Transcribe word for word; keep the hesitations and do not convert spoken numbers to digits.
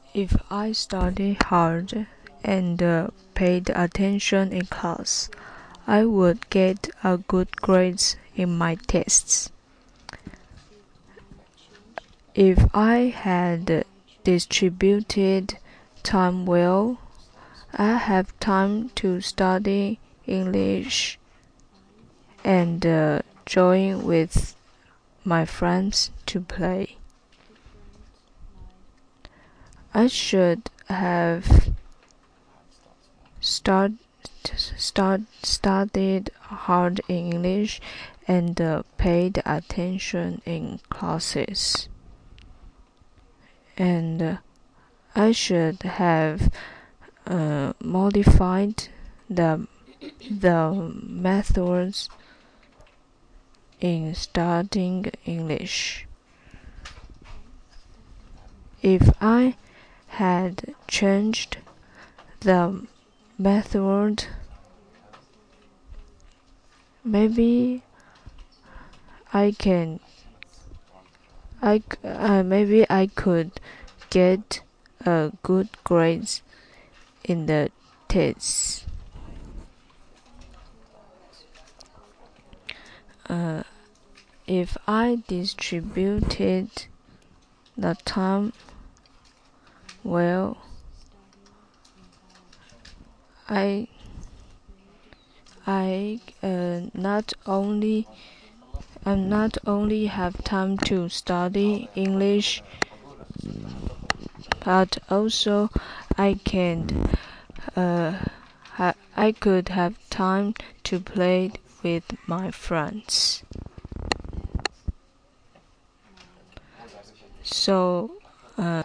If I study hard and uh, paid attention in class, I would get a good grades in my tests. If I had distributed time well, I have time to study English and uh, join with my friends to play. I should have start, start, studied hard in English and uh, paid attention in classes. And uh, I should have uh, modified the, the methods in studying English. If I had changed the method, maybe I can I uh, maybe I could get a good grades in the tests. Uh, if I distributed the time well, I I uh, not only I not only have time to study English, but also I can uh, ha I could have time to play with my friends. So uh,